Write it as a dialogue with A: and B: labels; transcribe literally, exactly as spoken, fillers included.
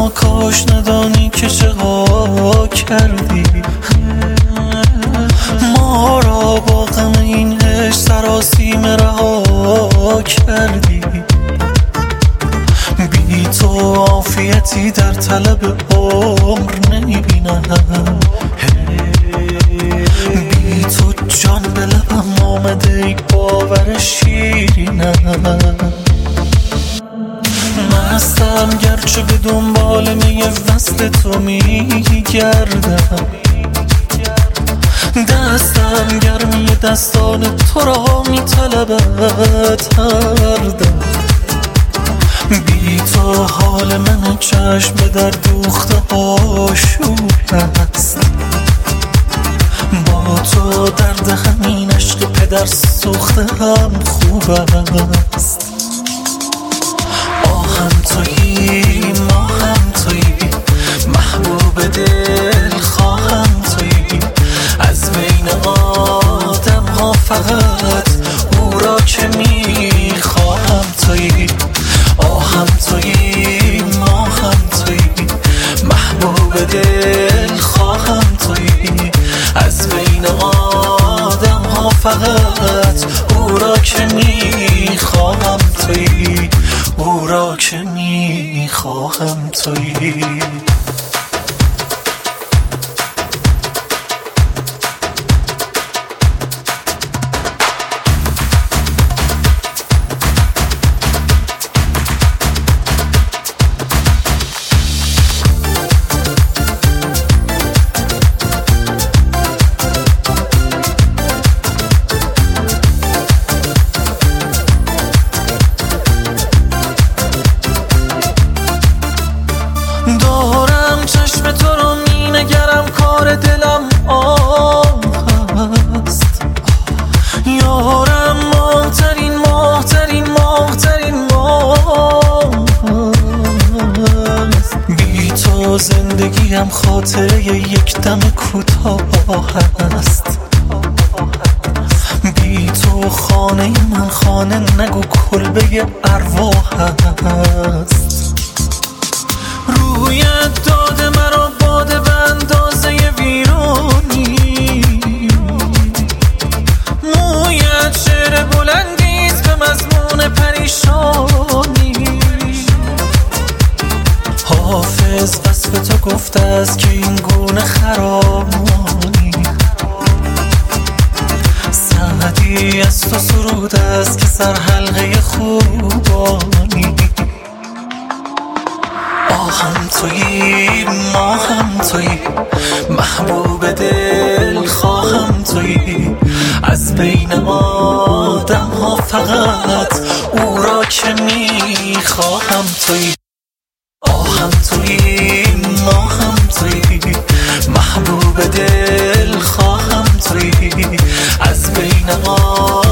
A: اما کاش ندانی که چه ها کردی. ما را با غم این عشق سراسیم رها کردی. بی تو عافیتی در طلب عمر نمیبینم. بی تو جان به لبم آمده ای باور شیرینم. مستم گرچه به دنبال می وصل تو میگردم. دستم گرمی دستان تو را میطلبد هر دم. بی تو حال من چشم به در دوخته آشوب است. با تو درد همین عشق پدر سوخته هم خوب است. آهم تویی ماهم تویی محبوب دل خواهم تویی. از بین آدم ها فقط او را که میخواهم تویی. آهم تویی ماهم تویی محبوب دل خواهم تویی. از بین آدم ها فقط او را که میخواهم تویی. او را که میخواهم تویی. دارم چشم تو رو می نگرم کار دلم آه هست. یارم ماهترین ماهترین ماهترین ماه هست. بی تو زندگیم خاطره یک دم کوتاه هست. بی تو خانه من خانه نگو کلبه ارواح هست. رویت داده مرا باده به اندازه ویرانی. مویت شعر بلندیست به مضمون پریشانی. حافظ وصف تو گفته است که این گونه خرامانی. سعدی از تو سرود است که سر حلقه خوبانی. آهم تویی ماهم تویی محبوب دل خواهم تویی. از بین آدم ها فقط او را که میخواهم تویی. آهم تویی ماهم تویی محبوب دل خواهم تویی. از بین آدم